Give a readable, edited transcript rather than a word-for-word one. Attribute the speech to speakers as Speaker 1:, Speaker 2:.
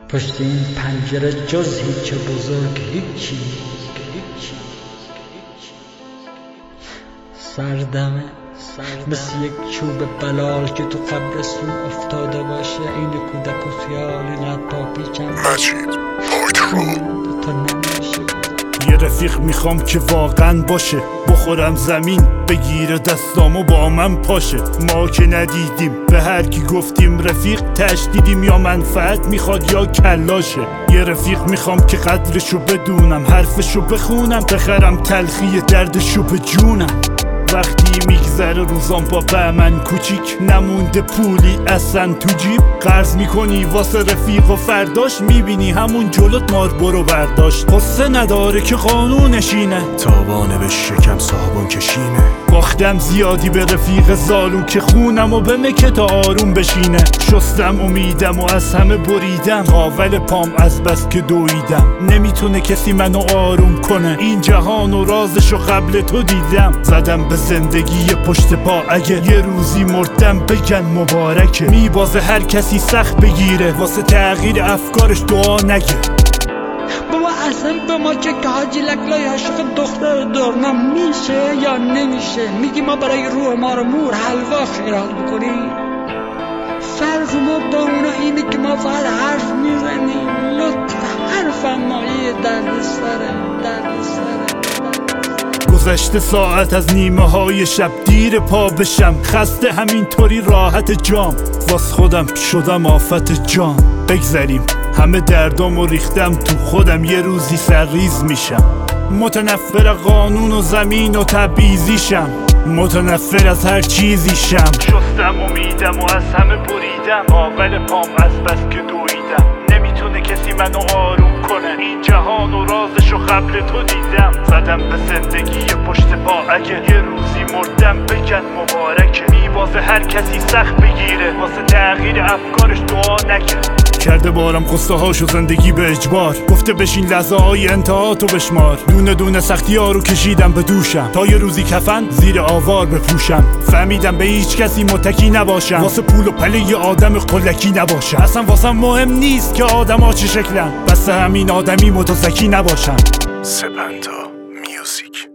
Speaker 1: پشت این پنجره جز هیچ بزرگ هیچی. سردمه مثل یک چوب بلال که تو قبرستون افتاده باشه. این کودک و خیال اینقدر پاپیچم
Speaker 2: مجید پارت
Speaker 1: تا نمیشه.
Speaker 3: یه رفیق میخوام که واقعا باشه، بخورم زمین بگیره دستامو با من پاشه. ما که ندیدیم به هر کی گفتیم رفیق، تشدیدیم یا منفعت میخواد یا کلاشه. یه رفیق میخوام که قدرشو بدونم، حرفشو بخونم، بخرم تلخی دردشو به جونم. وقتی میگذره روزام با بهمن کوچیک، نمونده پولی اصلا تو جیب. قرض میکنی واسه رفیق و فرداش میبینی همون جلوت مار برو برداشت. قصه نداره که قانونشینه، تابانه به شکم صابون کشینه. باختم زیادی به رفیق زالو که خونم و بمکه تا آروم بشینه. شستم امیدم و از همه بریدم، اول پام از بس که دویدم. نمیتونه کسی منو آروم کنه، این جهان و رازشو قبل تو دیدم. زدم به زندگی پشت پا، اگه یه روزی مردم بگن مبارکه. میبازه هر کسی سخت بگیره، واسه تغییر افکارش دعا نگه.
Speaker 1: بابا اصلا به ما که حاجی لکلای عاشق دختر دورنا میشه یا نمیشه؟ میگی ما برای روح ما رو مور حلوا خیرات بکنیم؟ فرق ما با اونا اینه که ما فقط حرف میزنیم. لطف حرفم مایه درد سره.
Speaker 3: گذشته ساعت از نیمه های شب، دیر پا بشم خسته همینطوری راحت جام. واس خودم شدم آفت جام. بگذریم همه دردامو ریختم تو خودم، یه روزی سرریز میشم. متنفر قانون و زمین و تبعیضیشم، متنفر از هر چیزیشم. شستم امیدم و از همه بریدم، اول پام از بس که دویدم. نمیتونه کسی منو آروم کنه، این جهان و رازشو قبل تو دیدم. زدم به زندگی پشت پا، اگه یه روزی مردم بگن مبارکه. میبازه هر کسی سخت بگیره، واسه تغییر افکارش دعا نکه. کرده بارم قصه هاشو زندگی به اجبار، گفته بشین لحظه های انتهاتو بشمار. دونه دونه سختی ها رو کشیدم به دوشم، تا یه روزی کفن زیر آوار بپوشم. فهمیدم به هیچ کسی متکی نباشم، واسه پول و پله یه آدم قلکی نباشم. اصلا واسه مهم نیست که آدم ها چه شکلن، بس همین آدمی متزکی نباشم.
Speaker 2: سپنتا میوزیک.